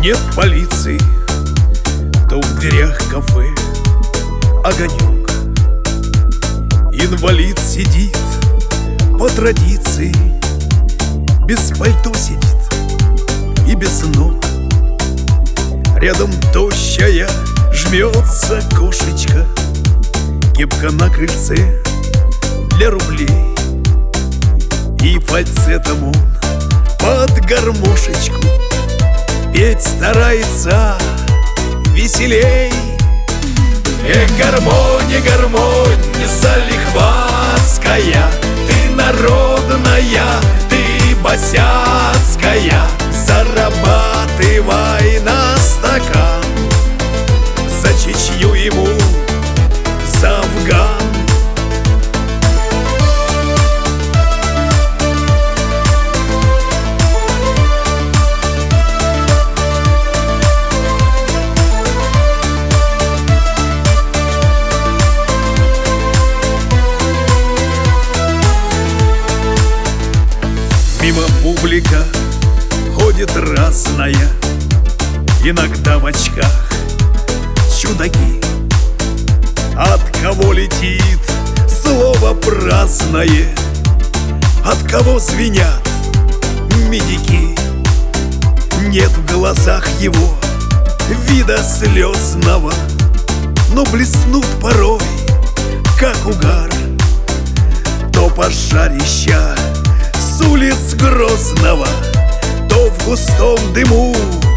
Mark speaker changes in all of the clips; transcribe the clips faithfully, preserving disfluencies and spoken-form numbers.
Speaker 1: нет полиции, то в дверях кафе огонек. Инвалид сидит по традиции, без пальто сидит и без ног. Рядом тощая жмется кошечка, кепка на крыльце для рублей. И фальцетом он под гармошечку петь старается веселей. Эх, гармония, гармония залихватская, ты народная, ты босяцкая, зарабатывай на стакан за Чечню ему, за Афган. Мимо публика ходит разная, иногда в очках чудаки. От кого летит слово праздное, от кого звенят медики. Нет в глазах его вида слезного, но блеснут порой, как угар, то пожарища с улиц Грозного, то в густом дыму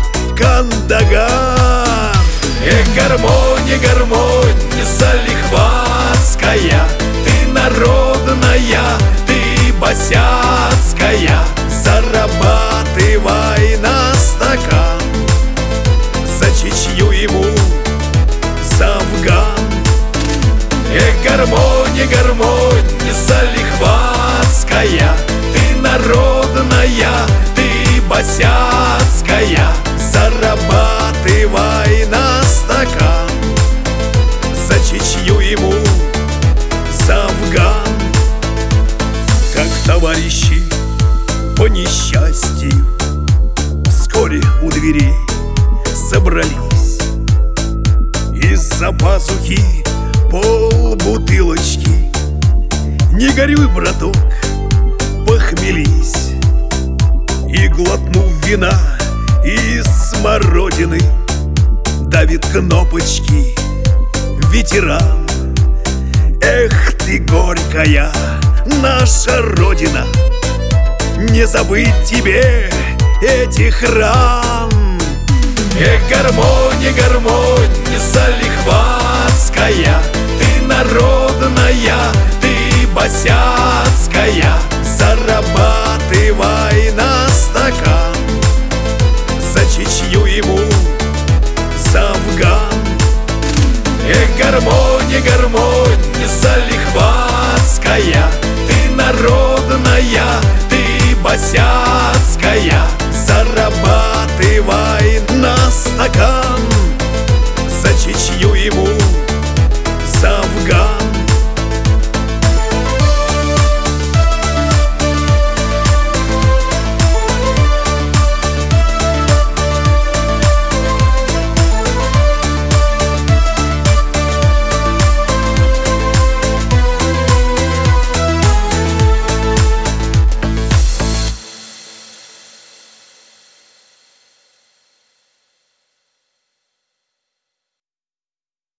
Speaker 1: Кандагар. Эх, гармония, гармония залихватская, ты народная, ты босяцкая, зарабатывай на стакан за Чечню ему, за Афган. Эх, гармония, гармония залихватская, ты народная, ты босяцкая, зарабатывай на стакан за Чечню ему, за Афган. Как товарищи по несчастью вскоре у дверей собрались, из-за пазухи пол бутылочки. Не горюй, браток, похмелись. И, глотнув вина из смородины, давит кнопочки ветеран. Эх ты, горькая наша Родина, не забыть тебе этих ран. Эх, гармония, гармония залихватская, ты народная, ты босяцкая, зарабатывай на стакан за Чечню ему, за Афган. Эх, гармония, гармония залихватская, ты народная, ты босяцкая,